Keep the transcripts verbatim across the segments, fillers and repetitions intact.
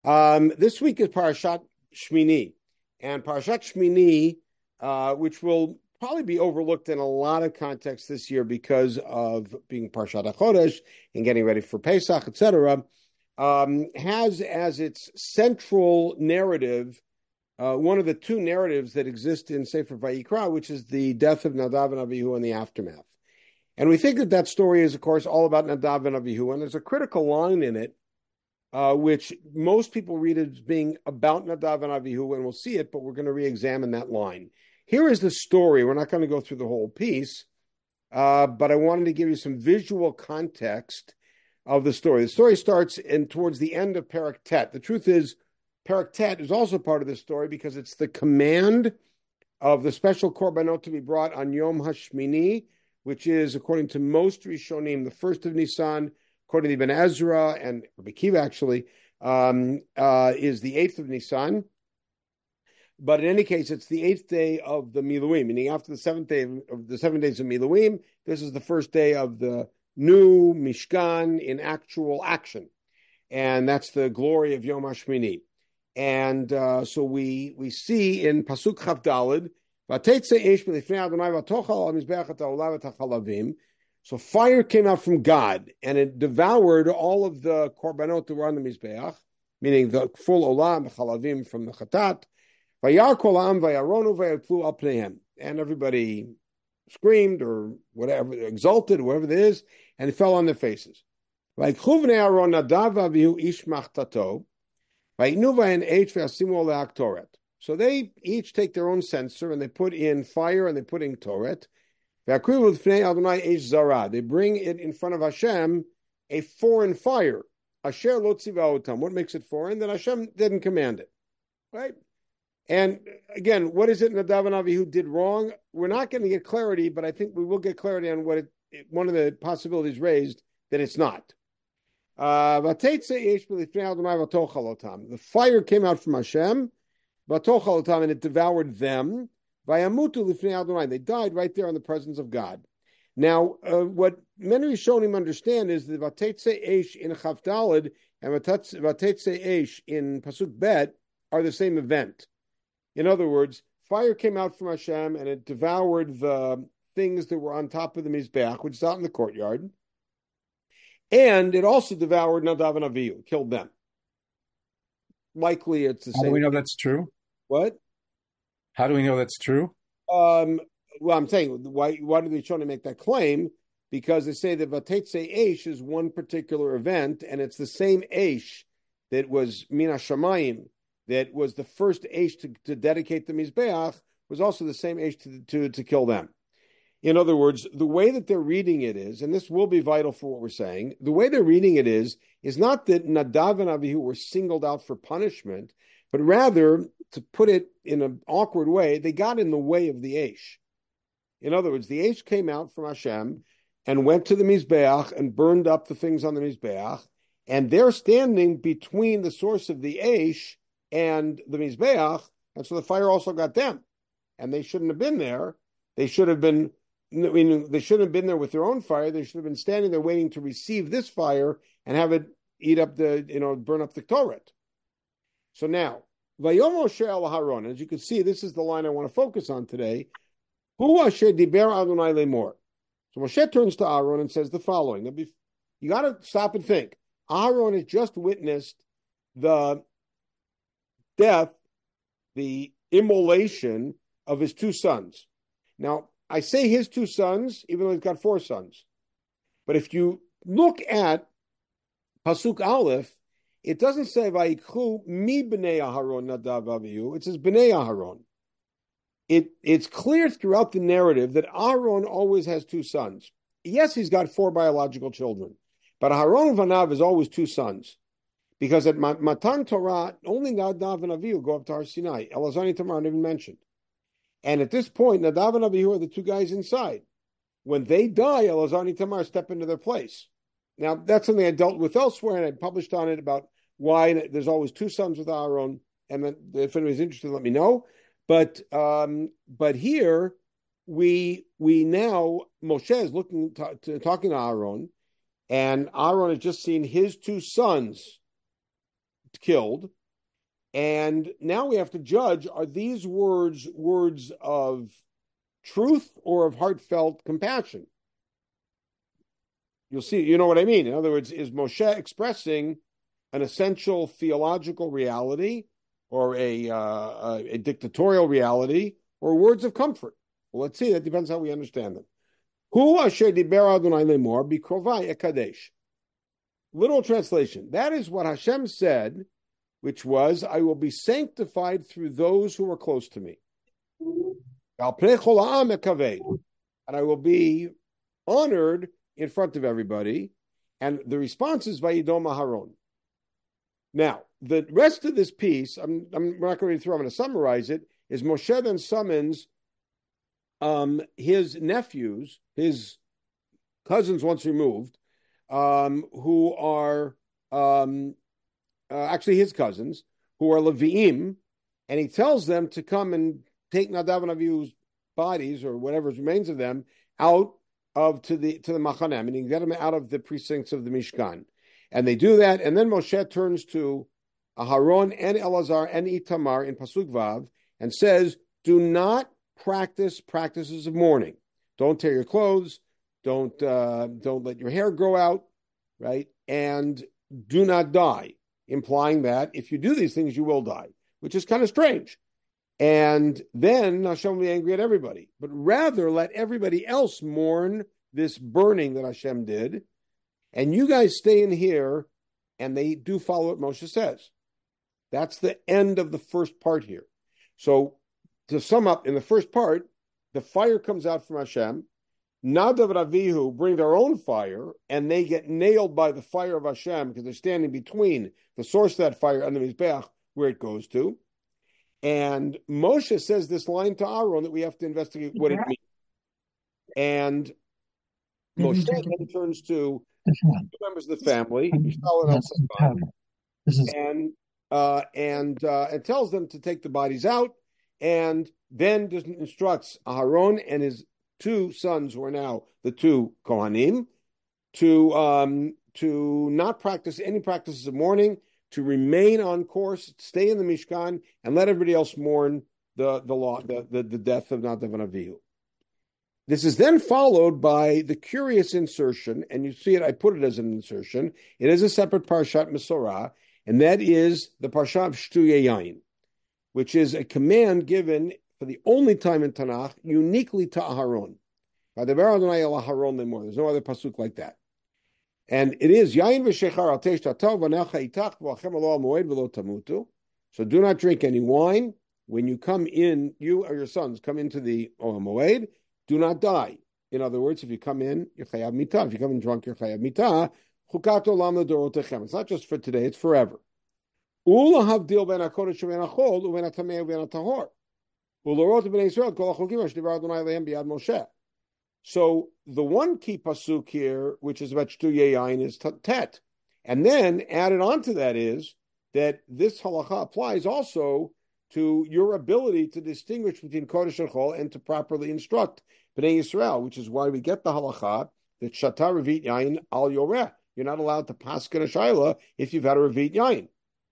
Um, this week is Parashat Shmini, and Parashat Shmini, uh, which will probably be overlooked in a lot of contexts this year because of being Parashat HaChodesh and getting ready for Pesach, et cetera, um, has as its central narrative uh, one of the two narratives that exist in Sefer Vayikra, which is the death of Nadav and Avihu and the aftermath. And we think that that story is, of course, all about Nadav and Avihu, and there's a critical line in it, uh, which most people read as being about Nadav and Avihu, and we'll see it, but we're going to re-examine that line. Here is the story. We're not going to go through the whole piece, uh, but I wanted to give you some visual context of the story. The story starts in towards the end of Perek Tet. The truth is, Perek Tet is also part of this story because it's the command of the special korbanot to be brought on Yom HaShmini, which is, according to most Rishonim, the first of Nisan. According to Ibn Ezra and Rabbi Kiva, actually, um, uh, is the eighth of Nisan. But in any case, it's the eighth day of the Miluim, meaning after the seventh day of, of the seven days of Miluim, this is the first day of the new Mishkan in actual action. And that's the glory of Yom HaShmini. And uh, so we we see in Pasuk Chav Daled, so fire came out from God, and it devoured all of the korbanot that were on the Mizbeach, meaning the full olam, the chalavim from the chatat. And everybody screamed or whatever, exulted, whatever it is, and it fell on their faces. So they each take their own censer and they put in fire and they put in Toret. They bring it in front of Hashem, a foreign fire. Asher lo tzivaotam. What makes it foreign? That Hashem didn't command it. Right? And again, what is it Nadav and Avihu did wrong? We're not going to get clarity, but I think we will get clarity on what it, one of the possibilities raised that it's not. Uh, the fire came out from Hashem, and it devoured them. They died right there in the presence of God. Now, uh, what many Rishonim understand is that Vatetse Eish in Chav Daled and Vatetse Eish in Pasuk Bet are the same event. In other words, fire came out from Hashem and it devoured the things that were on top of the Mizbeach, which is out in the courtyard. And it also devoured Nadav and Avihu, killed them. Likely it's the How same. do we know that's true? What? How do we know that's true? Um, well, I'm saying, why why do they try to make that claim? Because they say that Vatetse Eish is one particular event, and it's the same Eish that was Min HaShamayim, that was the first Eish to, to dedicate the Mizbeach, was also the same Eish to, to, to kill them. In other words, the way that they're reading it is, and this will be vital for what we're saying, the way they're reading it is, is not that Nadav and Avihu were singled out for punishment, but rather, to put it in an awkward way, they got in the way of the Eish. In other words, the Eish came out from Hashem and went to the Mizbeach and burned up the things on the Mizbeach, and they're standing between the source of the Eish and the Mizbeach, and so the fire also got them. And they shouldn't have been there. They should have been, I mean, they shouldn't have been there with their own fire. They should have been standing there waiting to receive this fire and have it eat up the, you know, burn up the Torah. So now, Vayom Moshe el Haron, as you can see, this is the line I want to focus on today. Hu asher diber Adonai lemor. So Moshe turns to Aaron and says the following. Now, you got to stop and think. Aaron has just witnessed the death, the immolation of his two sons. Now, I say his two sons, even though he's got four sons. But if you look at Pasuk Aleph, it doesn't say Vayikhu mi b'nei Aharon Nadav Avihu. It says b'nei Aharon. It it's clear throughout the narrative that Aaron always has two sons. Yes, he's got four biological children, but Aharon and Vanav is always two sons, because at Matan Torah only Nadav and Avihu go up to Har Sinai. Elazar and Tamar never mentioned, and at this point, Nadav and Avihu are the two guys inside. When they die, Elazar and Tamar step into their place. Now that's something I dealt with elsewhere, and I published on it about why there's always two sons with Aaron, and if anybody's interested, let me know. But um, but here we we now Moshe is looking to, to, talking to Aaron, and Aaron has just seen his two sons killed. And now we have to judge, are these words words of truth or of heartfelt compassion? You'll see, you know what I mean. In other words, is Moshe expressing an essential theological reality or a, uh, a, a dictatorial reality or words of comfort? Well, let's see. That depends how we understand them. Hu asher diber Adonai lemor bikrovai ekadesh. Literal translation. That is what Hashem said, which was, I will be sanctified through those who are close to me. And I will be honored in front of everybody. And the response is Vayidom Aharon. Now, the rest of this piece, I'm, I'm not going to read through, I'm going to summarize it, is Moshe then summons um, his nephews, his cousins once removed, um, who are um, uh, actually his cousins, who are Leviim, and he tells them to come and take Nadav and Avihu's bodies, or whatever remains of them, out of to the to the Machanem, and he get them out of the precincts of the Mishkan. And they do that, and then Moshe turns to Aharon and Elazar and Itamar in Pasuk Vav and says, do not practice practices of mourning. Don't tear your clothes, don't uh, don't let your hair grow out, right? And do not die, implying that if you do these things, you will die, which is kind of strange. And then Hashem will be angry at everybody, but rather let everybody else mourn this burning that Hashem did. And you guys stay in here, and they do follow what Moshe says. That's the end of the first part here. So to sum up, in the first part, the fire comes out from Hashem. Nadav and Avihu bring their own fire, and they get nailed by the fire of Hashem because they're standing between the source of that fire and the Mizbeach, where it goes to. And Moshe says this line to Aaron that we have to investigate what it means. And Moshe then turns to two members of the family, and uh, and uh, and tells them to take the bodies out, and then just instructs Aharon and his two sons, who are now the two Kohanim, to um, to not practice any practices of mourning, to remain on course, stay in the Mishkan, and let everybody else mourn the the law, the, the, the death of Nadav and Avihu. This is then followed by the curious insertion, and you see it, I put it as an insertion. It is a separate Parshat Mesorah, and that is the Parshat Shtuyei Yain, which is a command given for the only time in Tanakh, uniquely to Aharon. There's no other pasuk like that. And it is Yain v'shechar al teish tatov v'necha itach v'achem alo moed v'lo tamutu. So do not drink any wine when you come in. You or your sons come into the Olam Moed. Do not die. In other words, if you come in, you're chayav mitah. If you come in drunk, you're chayav mitah. Chukat olam l'dorotechem. It's not just for today; it's forever. Ula havdil ben hakodesh uben hachol uben hatamei uben hatahor. Ulorot b'nei Yisrael kol hachokim ashdivar Adonai lehem biyad Moshe. So the one key pasuk here, which is about Shtuyei Yain, is Tet. And then added on to that is that this halacha applies also to your ability to distinguish between Kodesh and Chol and to properly instruct Bnei Yisrael, which is why we get the halacha that Shatar Revit Yain al Yoreh. You're not allowed to paskin a shayla if you've had a Revit Yain.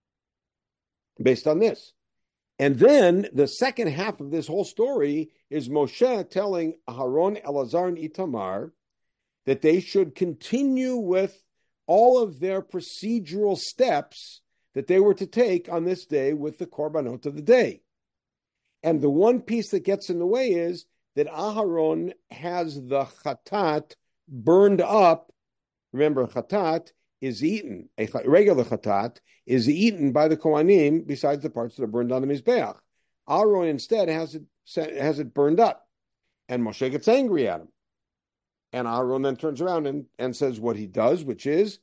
Based on this. And then the second half of this whole story is Moshe telling Aharon, Elazar, and Itamar that they should continue with all of their procedural steps that they were to take on this day with the korbanot of the day. And the one piece that gets in the way is that Aharon has the chatat burned up. Remember, chatat is eaten. A regular chatat is eaten by the Kohanim besides the parts that are burned on the Mizbeach. Aaron instead has it has it burned up. And Moshe gets angry at him. And Aaron then turns around and, and says what he does, which is,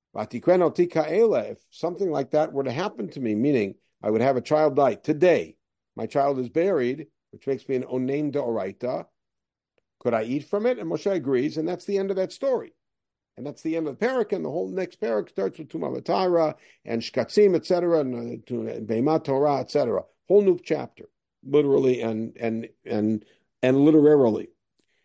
if something like that were to happen to me, meaning I would have a child die today, my child is buried, which makes me an onein deoraita, could I eat from it? And Moshe agrees, and that's the end of that story. And that's the end of the parak, and the whole next parak starts with Tumah V'Tara and Shkatzim, et cetera, and Beimah Torah, et cetera. Whole new chapter, literally and and and and literarily.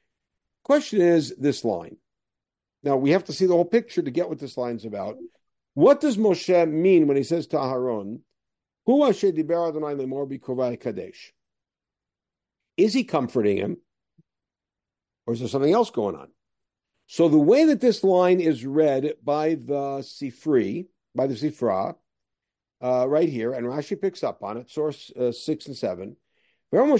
Question is this line. Now we have to see the whole picture to get what this line's about. What does Moshe mean when he says to Aharon, Hu asher diber Adonai lemor b'krovai kadesh? Is he comforting him? Or is there something else going on? So the way that this line is read by the Sifri, by the Sifra, uh, right here, and Rashi picks up on it, source uh, six and seven. Meaning,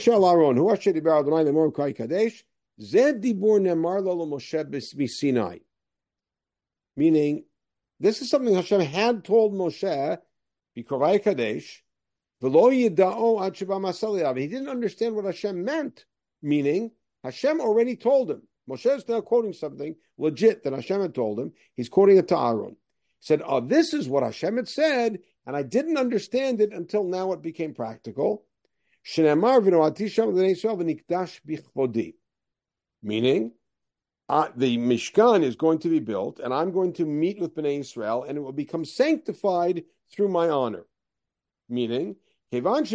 this is something Hashem had told Moshe, B'Krovai Kadesh, V'lo yida'o ad sheba masal. He didn't understand what Hashem meant, meaning Hashem already told him. Moshe is now quoting something legit that Hashem had told him. He's quoting it to Aaron. He said, oh, this is what Hashem had said, and I didn't understand it until now it became practical. Meaning, uh, the Mishkan is going to be built, and I'm going to meet with Bnei Israel, and it will become sanctified through my honor. Meaning, once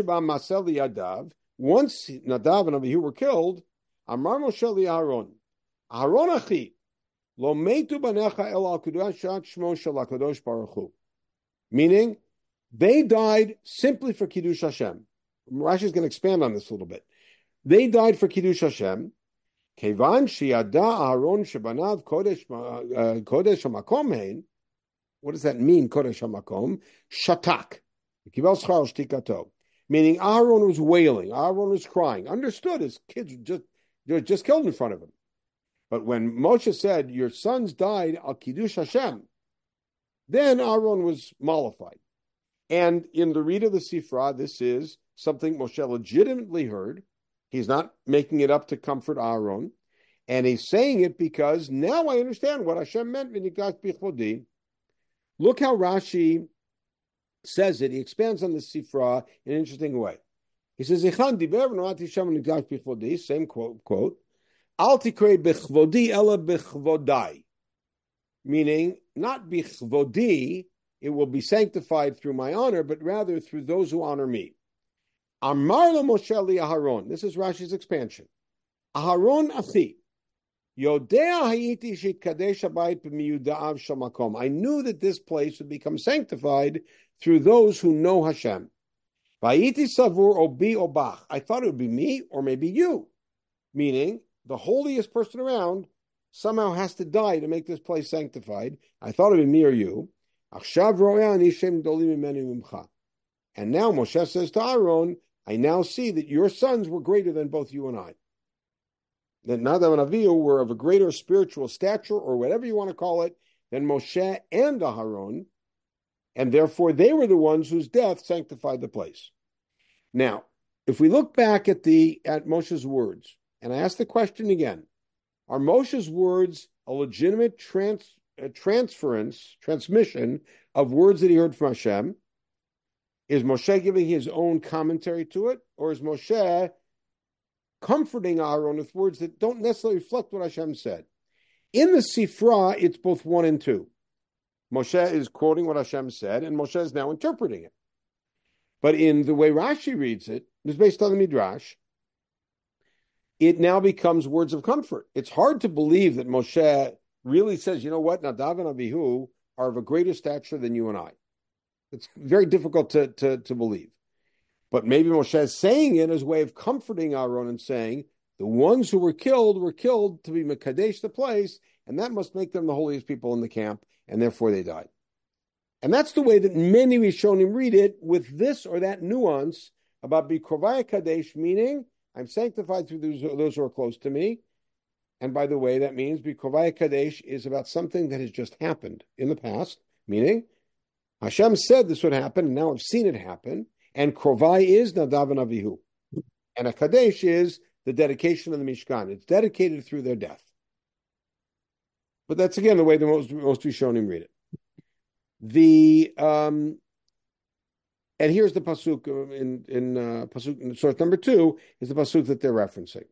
Nadav and Abihu were killed, Amar Moshe li Aharon, Aharon achi, lo meitu banecha el al kedushat shmo shel HaKadosh Baruch Hu. Meaning, they died simply for Kiddush Hashem. Rashi is going to expand on this a little bit. They died for Kiddush Hashem. Kevan sheyada Aharon shebanav kodesh kodesh hamakom hein. What does that mean? Kodesh hamakom shatak. Kibel schar shtikato. Meaning, Aharon was wailing. Aharon was crying. Understood, his kids were just they were just killed in front of him. But when Moshe said, "Your sons died al Kiddush Hashem," then Aharon was mollified. And in the read of the Sifra, this is something Moshe legitimately heard. He's not making it up to comfort Aharon. And he's saying it because now I understand what Hashem meant. Look how Rashi says it. He expands on the Sifra in an interesting way. He says, same quote, quote, Al tikrei bechvodi ela bechvodai. Meaning, not bechvodi, it will be sanctified through my honor, but rather through those who honor me. Amar lo Moshe li Aharon. This is Rashi's expansion. Aharon achi. Yodea hayiti shitkadesh habayit b'miyuda'av shel makom. I knew that this place would become sanctified through those who know Hashem. Vayiti savur obi obach. I thought it would be me or maybe you. Meaning, the holiest person around somehow has to die to make this place sanctified. I thought it would be me or you. And now Moshe says to Aaron, I now see that your sons were greater than both you and I. That Nadav and Avihu were of a greater spiritual stature, or whatever you want to call it, than Moshe and Aharon, and therefore they were the ones whose death sanctified the place. Now, if we look back at the at Moshe's words, and I ask the question again, are Moshe's words a legitimate trans, a transference, transmission of words that he heard from Hashem? Is Moshe giving his own commentary to it, or is Moshe comforting Aaron with words that don't necessarily reflect what Hashem said? In the Sifra, it's both one and two. Moshe is quoting what Hashem said, and Moshe is now interpreting it. But in the way Rashi reads it, it's based on the Midrash, it now becomes words of comfort. It's hard to believe that Moshe really says, you know what, Nadav and Abihu are of a greater stature than you and I. It's very difficult to, to, to believe. But maybe Moshe is saying it as a way of comforting Aaron and saying, the ones who were killed were killed to be Mekadesh the place, and that must make them the holiest people in the camp, and therefore they died. And that's the way that many Rishonim read it, with this or that nuance about Bikrovai Kadesh, meaning I'm sanctified through those, those who are close to me. And by the way, that means Bikrovai Kadesh is about something that has just happened in the past, meaning Hashem said this would happen, and now I've seen it happen. And Krovai is Nadav and Avihu. And a Kadesh is the dedication of the Mishkan. It's dedicated through their death. But that's, again, the way the most, most Rishonim read it. The um, and here's the pasuk in in uh, pasuk in source number two is the pasuk that they're referencing.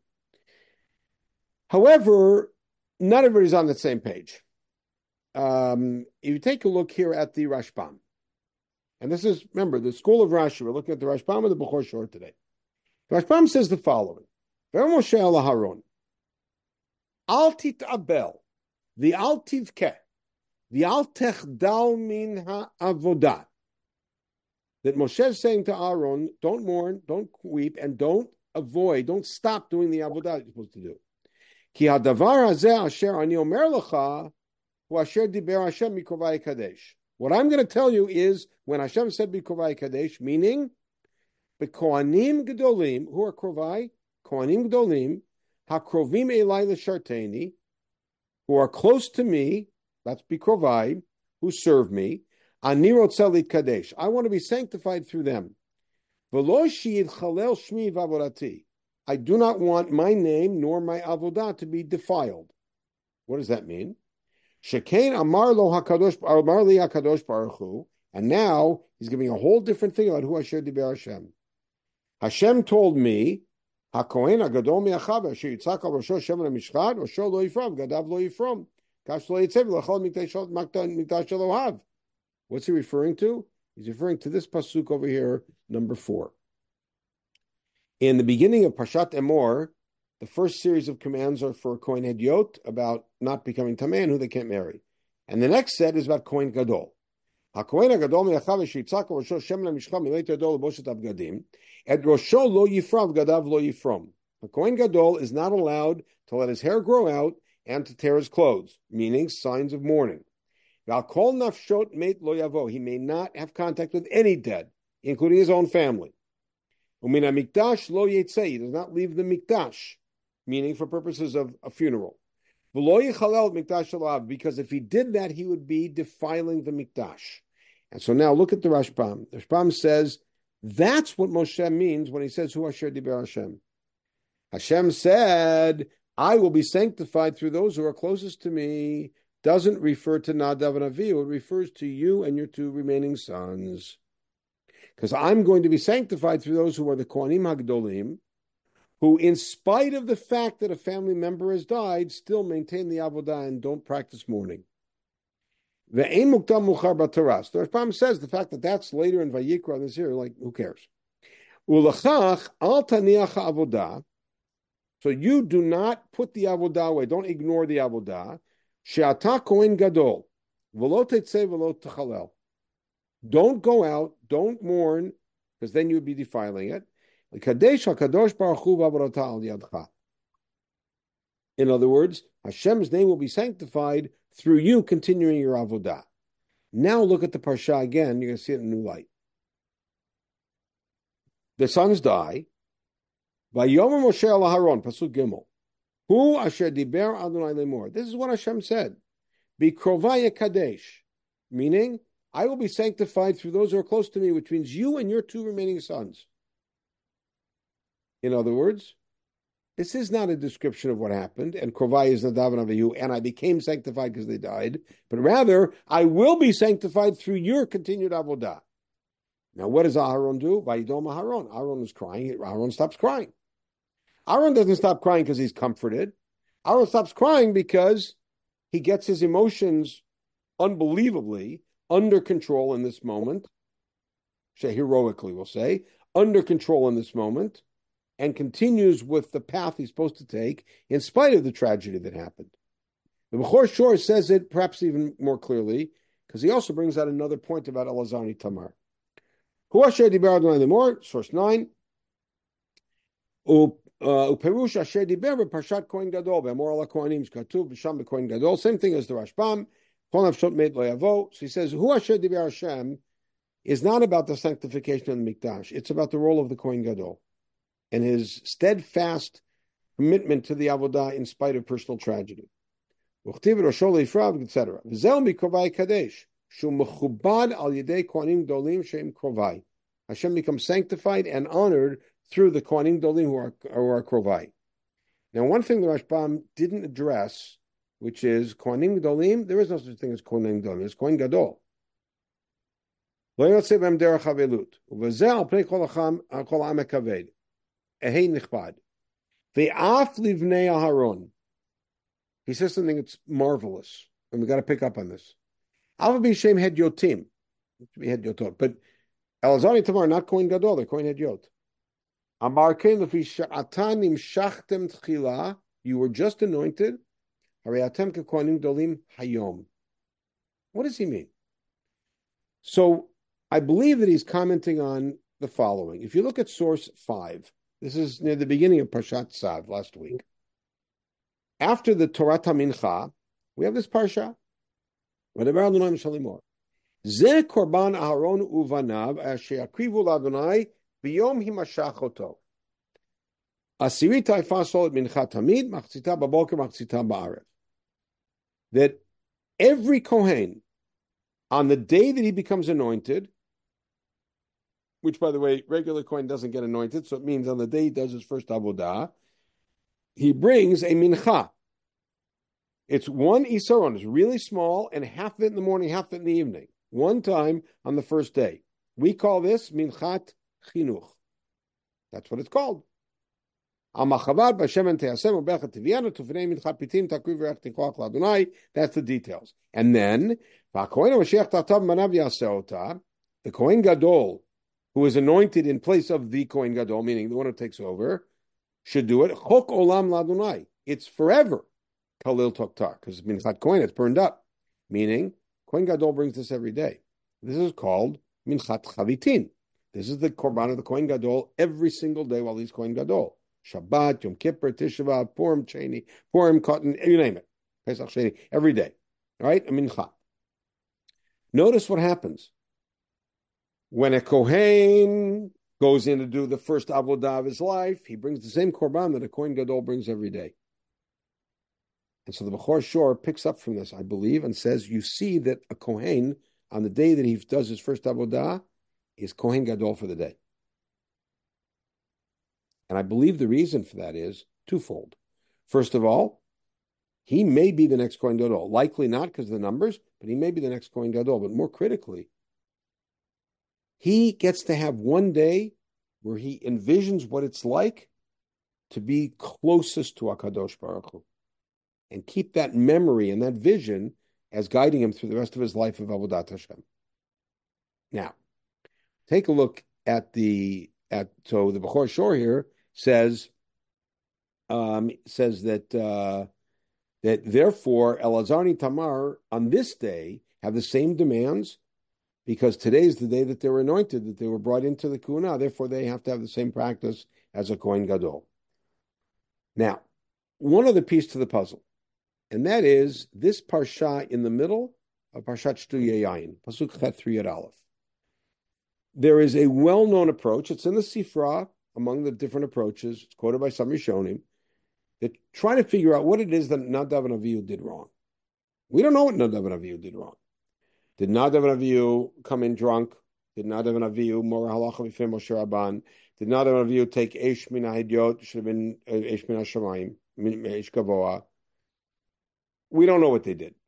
However, not everybody's on the same page. Um, if you take a look here at the Rashbam, and this is, remember, the school of Rashi. We're looking at the Rashbam of the Bechor Shor today. The Rashbam says the following: Ver Moshe el Aharon, Al titabel, the Al tivke, V'al techdal min ha'avodah. That Moshe is saying to Aaron, don't mourn, don't weep, and don't avoid, don't stop doing the avodah you're supposed to do. Ki hadavar hazeh asher ani omer lecha hu asher diber Hashem mikrovai kadesh. What I'm going to tell you is when Hashem said mikrovai kadesh, meaning the kohanim gedolim, who are krovai, kohanim gedolim, hakrovim elai l'sharteni, who are close to me, that's bikrovai, who serve me, ani rotzeh litkadesh. I want to be sanctified through them. V'lo sheyidchalel shmi v'avodati. I do not want my name nor my avodah to be defiled. What does that mean? Shekain amar lo hakadosh amar li hakadosh baruch hu, and now he's giving a whole different thing about who Asher diber Hashem. Hashem told me, HaKohen HaGadol mi'achav asher yitzak al rosho shemen ha'mishchat rosho lo yifram gadav lo yifram kash lo yitzeh v'lachol mikdash Elohav. What's he referring to? He's referring to this pasuk over here, number four. In the beginning of Parshat Emor, the first series of commands are for Kohen Hedyot about not becoming Tameh and who they can't marry. And the next set is about Kohen Gadol. HaKohen HaGadol mi'achav asher yitzak al rosho shemen ha'mishchat milei yado leboshet abgadim et rosho lo yifram gadav lo yifram. The Kohen Gadol is not allowed to let his hair grow out and to tear his clothes, meaning signs of mourning. Kol nafshot meit lo yavo. He may not have contact with any dead, including his own family. Umin hamikdash lo yetzeh. He does not leave the mikdash, meaning for purposes of a funeral. V'lo yichalel mikdash Elohav, because if he did that, he would be defiling the mikdash. And so now look at the Rashbam. The Rashbam says that's what Moshe means when he says, "Hu asher diber Hashem." Hashem said, "I will be sanctified through those who are closest to me." Doesn't refer to Nadav and Avihu. It refers to you and your two remaining sons. Because I'm going to be sanctified through those who are the Kohanim HaGdolim, who, in spite of the fact that a family member has died, still maintain the Avodah and don't practice mourning. The Ein Mukdam Muchar B'Torah. The Rashbam says the fact that that's later in Vayikra this here, like, who cares? Ulachach al taniach avodah. So you do not put the Avodah away. Don't ignore the Avodah. She'ata Kohen Gadol, v'lo tetzeh v'lo techalel. Don't go out, don't mourn, because then you'd be defiling it. L'kadesh hakadosh baruch hu v'avodata al yadcha. In other words, Hashem's name will be sanctified through you continuing your avodah. Now look at the parsha again. You're going to see it in a new light. The sons die. Vayomer Moshe al Aharon, pasuk gimel. Hu asher diber Adonai lemor. This is what Hashem said. Be krovaya kadesh, meaning I will be sanctified through those who are close to me, which means you and your two remaining sons. In other words, this is not a description of what happened, and krovaya is Nadav and Avihu, and I became sanctified because they died, but rather I will be sanctified through your continued avodah. Now, what does Aharon do? Vayidom Aharon. Aharon is crying. Aharon stops crying. Aaron doesn't stop crying because he's comforted. Aaron stops crying because he gets his emotions unbelievably under control in this moment. Say heroically, we'll say, under control in this moment, and continues with the path he's supposed to take in spite of the tragedy that happened. The Bechor Shor says it perhaps even more clearly because he also brings out another point about Elazar Tamar. Hu asher diber Adonai lemor, source nine. Uperush asher diber b'parshat Kohen Gadol be'amor ala Kohanim katuv b'sham b'Kohen Gadol. Same thing as the Rashbam. Kol nafshot meit lo yavo. So he says, Hu asher diber Hashem is not about the sanctification of the Mikdash. It's about the role of the Kohen Gadol and his steadfast commitment to the Avodah in spite of personal tragedy. Uchtiv roshol leifrav, et cetera. V'zel mikrovai kadesh shu mechubad al yedei Kohanim Gdolim sheim krovai. Hashem becomes sanctified and honored through the Kohanim Gdolim who are, who are krovai. Now, one thing the Rashbam didn't address, which is Kohanim Gdolim, there is no such thing as Kohanim Gdolim, it's Kohen Gadol. Lo yotzei b'hem derech havelut. Uv'zeh al pnei kol ha'am hakaved. Ehei nichbad. Ve'af livnei Aharon. He says something that's marvelous, and we've got to pick up on this. Alva b'shem hedyotim. We had yotot, but Elazar Tamar not Kohen Gadol, they're Kohen Hedyot. Amar kein lefi she'ata nimshachtem tchila. You were just anointed. Harei atem kekohanim gdolim hayom. What does he mean? So I believe that he's commenting on the following. If you look at source five, this is near the beginning of Parshat Tzav last week. After the Torah Mincha, we have this parsha. Ze korban Aharon uvanav asher yakrivu l'Adonai b'yom himashach oto. Asirita ifasol et mincha tamid machzita b'boker machzita ba'arev. That every Kohen, on the day that he becomes anointed, which, by the way, regular Kohen doesn't get anointed, so it means on the day he does his first avodah, he brings a mincha. It's one isaron. It's really small, and half of it in the morning, half of it in the evening. One time on the first day. We call this minchat chinuch. That's what it's called. That's the details. And then, the Kohen Gadol, who is anointed in place of the Kohen Gadol, meaning the one who takes over, should do it. Chok olam l'Adonai. It's forever. Kalil Toktar, because Minchat Kohen, it's burned up. Meaning, Kohen Gadol brings this every day. This is called Minchat Chavitin. This is the Korban of the Kohen Gadol every single day while he's Kohen Gadol. Shabbat, Yom Kippur, Tisha B'Av, Purim, Sheni, Purim, Cotton, you name it. Pesach, Sheni, every day. All right? A Mincha. Notice what happens. When a Kohen goes in to do the first avodah of his life, he brings the same Korban that a Kohen Gadol brings every day. And so the Bechor Shor picks up from this, I believe, and says, you see that a Kohen, on the day that he does his first avodah, is Kohen Gadol for the day. And I believe the reason for that is twofold. First of all, he may be the next Kohen Gadol. Likely not because of the numbers, but he may be the next Kohen Gadol. But more critically, he gets to have one day where he envisions what it's like to be closest to HaKadosh Baruch Hu, and keep that memory and that vision as guiding him through the rest of his life of Avodat Hashem. Now, take a look at the at so the Bechor Shor here says um, says that uh, that therefore Elazar and Tamar on this day have the same demands, because today is the day that they were anointed, that they were brought into the Kuna. Therefore, they have to have the same practice as a Kohen Gadol. Now, one other piece to the puzzle, and that is this parsha in the middle of Parshat Shtuyei Yayin, Pasuk Chet three at Aleph. There is a well-known approach. It's in the Sifra, among the different approaches. It's quoted by some Rishonim, that try to figure out what it is that Nadav and Avihu did wrong. We don't know what Nadav and Avihu did wrong. Did Nadav and Avihu come in drunk? Did Nadav and Avihu mora halacha b'fnei Moshe Rabban? Did Nadav and Avihu take Eish min hahidyot? Should have been Eish min hashamayim, Eish gavoa. We don't know what they did.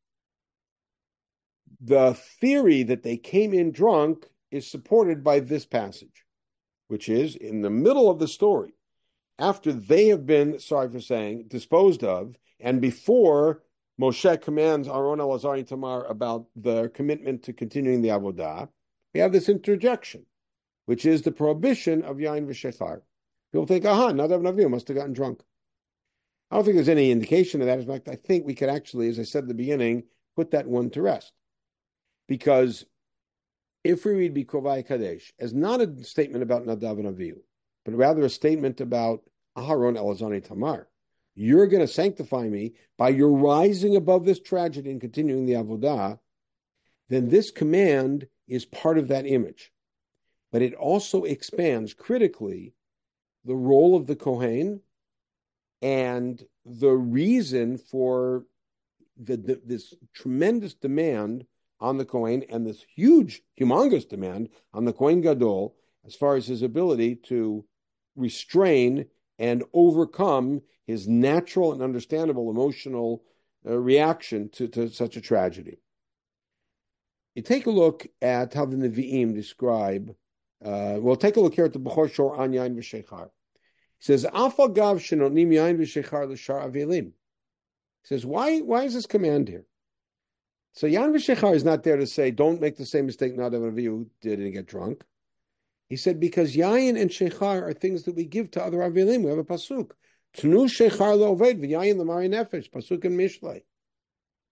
The theory that they came in drunk is supported by this passage, which is in the middle of the story, after they have been, sorry for saying, disposed of, and before Moshe commands Aaron, Elazar, and Tamar about the commitment to continuing the Avodah, we have this interjection, which is the prohibition of Yain v'Shechar. People think, aha, Nadav and Avihu must have gotten drunk. I don't think there's any indication of that. In fact, I think we could actually, as I said at the beginning, put that one to rest. Because if we read Bikovai Kadesh as not a statement about Nadav and Avihu, but rather a statement about Aharon, Elazar, and Tamar, you're going to sanctify me by your rising above this tragedy and continuing the Avodah, then this command is part of that image. But it also expands critically the role of the Kohen and the reason for the, the, this tremendous demand on the Kohen and this huge, humongous demand on the Kohen Gadol as far as his ability to restrain and overcome his natural and understandable emotional uh, reaction to, to such a tragedy. You take a look at how the Nevi'im describe, uh, well, take a look here at the Bechor Shor on Yain v'Shechar. He says, Afal gav shenonim Yain v'Shechar l'shar avelim. He says, why, why is this command here? So Yain v'Shechar is not there to say, don't make the same mistake Nadav and Avihu did and get drunk. He said, because Yain and Shechar are things that we give to other Avelim. We have a pasuk. Tnu Shechar lo'oved v'Yain l'mari nefesh. Pasuk in Mishlei.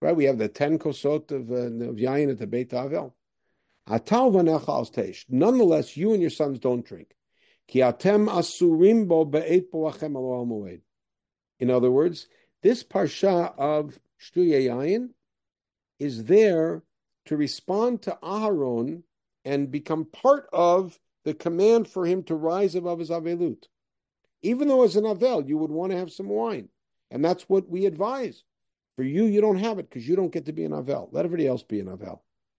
Right? We have the ten kosot of, uh, of yayin at the Beit Avel. Atav v'necha al teish. Nonetheless, you and your sons don't drink. Ki atem asurim bo be'et boachem al moed. In other words, this parsha of Shtuye Yayin is there to respond to Aharon and become part of the command for him to rise above his avelut. Even though as an avel, you would want to have some wine. And that's what we advise. For you, you don't have it because you don't get to be an avel. Let everybody else be an avel.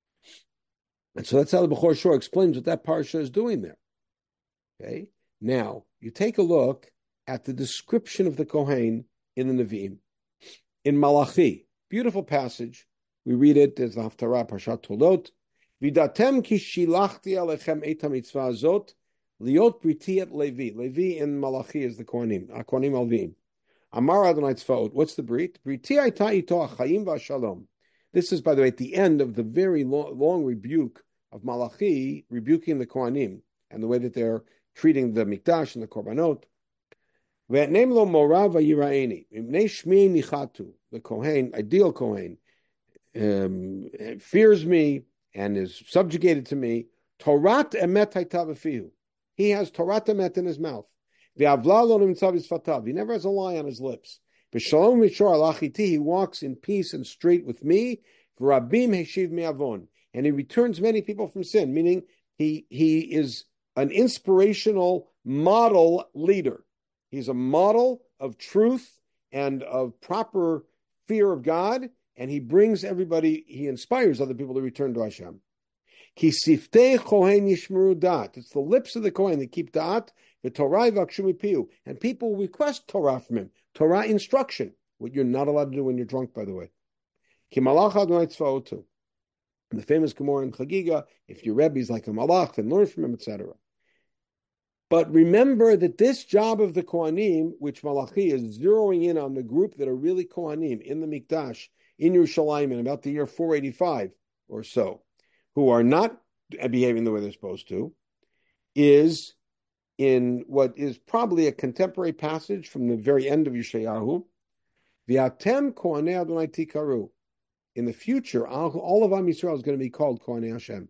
And so that's how the Bechor Shor explains what that parsha is doing there. Okay. Now, you take a look at the description of the Kohen in the Nevi'im. In Malachi, beautiful passage. We read it as the Haftarah Parshat Tolot. Vidatem ki shilachti alechem et mitzvah azot liot briti et Levi. Levi in Malachi is the Kohanim. Kohanim Alvim. Amar Adonai Tzvaot. What's the brit? Briti aita ito achayim v'ashalom. This is, by the way, at the end of the very long, long rebuke of Malachi, rebuking the Kohanim and the way that they're treating the Mikdash and the Korbanot. Ve'nem lo morav v'yiraeni. Imnei shmi nichatu. The Kohen, ideal Kohen, um, fears me and is subjugated to me. Torat emet hayta b'fihu. He has Torat emet in his mouth. Ve'avla lo nimtza b'sfatav. He never has a lie on his lips. B'shalom v'shor alachiti. He walks in peace and straight with me. V'rabim heshiv me'avon. And he returns many people from sin, meaning he he is an inspirational model leader. He's a model of truth and of proper fear of God, and he brings everybody, he inspires other people to return to Hashem. Ki siftei kohen yishmeru dat. It's the lips of the Kohen that keep dat, the Torah v'akshu mipiu. And people request Torah from him, Torah instruction, what you're not allowed to do when you're drunk, by the way. Ki malach Adonai tzvaotu. The famous Gemara in Chagiga, if your Rebbe is like a malach, then learn from him, et cetera. But remember that this job of the Kohanim, which Malachi is zeroing in on the group that are really Kohanim in the Mikdash, in Yerushalayim, in about the year four eighty-five or so, who are not behaving the way they're supposed to, is in what is probably a contemporary passage from the very end of Yeshayahu, V'atem Kohanei Adonai Tikaru. In the future, all of Am Yisrael is going to be called Kohanei Hashem.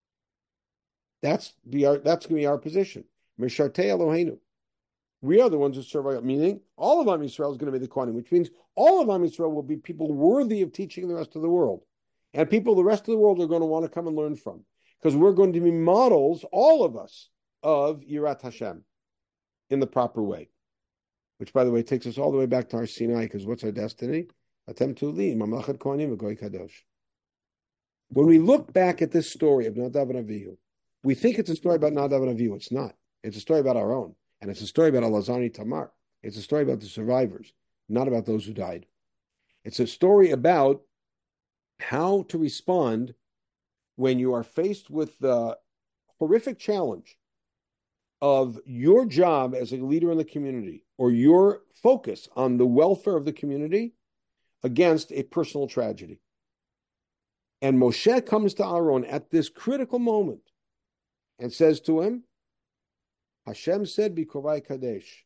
That's, be our, that's going to be our position. Mishartei Eloheinu. We are the ones who serve our, meaning all of Am Yisrael is going to be the Kohanim, which means all of Am Yisrael will be people worthy of teaching the rest of the world. And people the rest of the world are going to want to come and learn from. Because we're going to be models, all of us, of Yirat Hashem in the proper way. Which, by the way, takes us all the way back to our Sinai, because what's our destiny? Atem Tuli, Mamlachat Kohanim, Goy Kadosh. When we look back at this story of Nadav and Avihu, we think it's a story about Nadav and Avihu. It's not. It's a story about our own. And it's a story about Elazar Tamar. It's a story about the survivors, not about those who died. It's a story about how to respond when you are faced with the horrific challenge of your job as a leader in the community or your focus on the welfare of the community against a personal tragedy. And Moshe comes to Aaron at this critical moment and says to him, Hashem said, Bikovai Kadesh,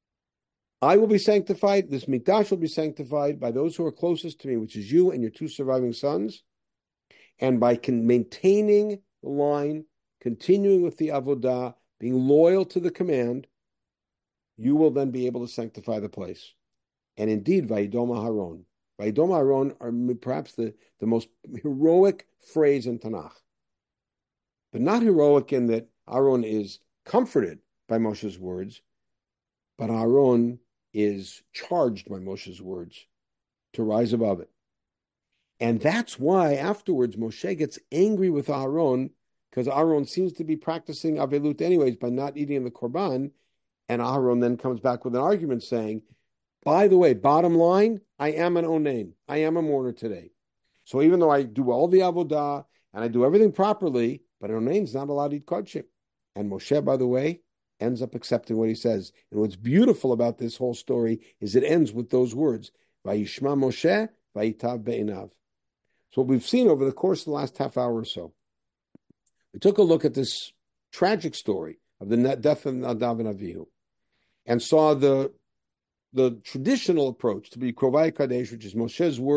I will be sanctified, this Mikdash will be sanctified by those who are closest to me, which is you and your two surviving sons, and by con- maintaining the line, continuing with the avodah, being loyal to the command, you will then be able to sanctify the place. And indeed, Vayidom Aharon. Vayidom Aharon are perhaps the, the most heroic phrase in Tanakh. But not heroic in that Aaron is comforted by Moshe's words, but Aaron is charged by Moshe's words to rise above it. And that's why afterwards Moshe gets angry with Aaron, because Aaron seems to be practicing Avelut anyways by not eating the Korban, and Aaron then comes back with an argument saying, by the way, bottom line, I am an onain. I am a mourner today. So even though I do all the avodah and I do everything properly, but an onain is not allowed to eat kodshim. And Moshe, by the way, ends up accepting what he says. And what's beautiful about this whole story is it ends with those words, Vayishma Moshe, Vayitav Be'inav. So what we've seen over the course of the last half hour or so, we took a look at this tragic story of the death of Nadav and Avihu and saw the, the traditional approach to be Krovai Kadesh, which is Moshe's words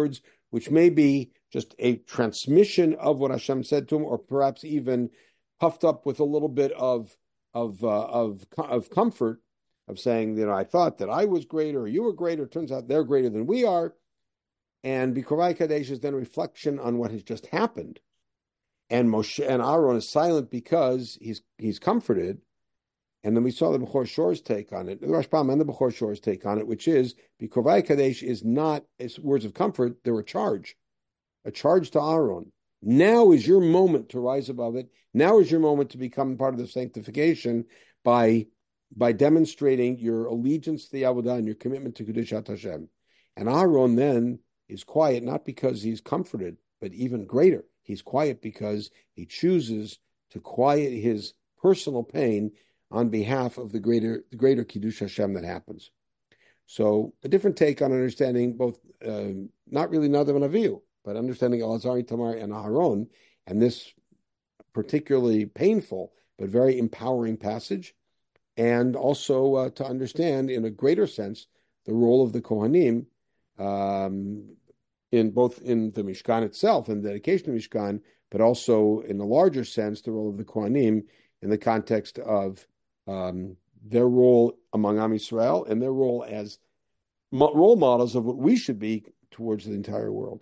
which may be just a transmission of what Hashem said to him, or perhaps even puffed up with a little bit of of uh, of of comfort, of saying, you know, I thought that I was greater, or you were greater. It turns out they're greater than we are. And Bikurai Kadesh is then a reflection on what has just happened. And Moshe and Aaron is silent because he's he's comforted. And then we saw the Bechor Shor's take on it, the Rashbam and the Bechor Shor's take on it, which is Bikurai Kadesh is not as words of comfort; they're a charge, a charge to Aaron. Now is your moment to rise above it. Now is your moment to become part of the sanctification by by demonstrating your allegiance to the Avodah and your commitment to Kedushat Hashem. And Aaron then is quiet, not because he's comforted, but even greater. He's quiet because he chooses to quiet his personal pain on behalf of the greater the greater Kiddush Hashem that happens. So a different take on understanding both, uh, not really Nadav and Avihu, but understanding Elazar, Tamar, and Aharon, and this particularly painful but very empowering passage, and also uh, to understand in a greater sense the role of the Kohanim, um, in both in the Mishkan itself and the dedication of Mishkan, but also in a larger sense the role of the Kohanim in the context of um, their role among Am Yisrael and their role as mo- role models of what we should be towards the entire world.